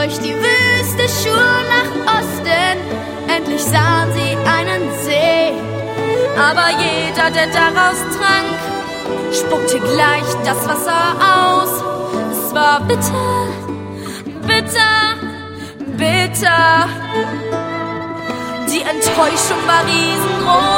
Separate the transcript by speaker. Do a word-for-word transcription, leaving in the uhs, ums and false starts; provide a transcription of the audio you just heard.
Speaker 1: durch die Wüste Schuhe nach Osten. Endlich sahen sie einen See, aber jeder, der daraus trank, spuckte gleich das Wasser aus. Es war bitter, bitter, bitter. Die Enttäuschung war riesengroß.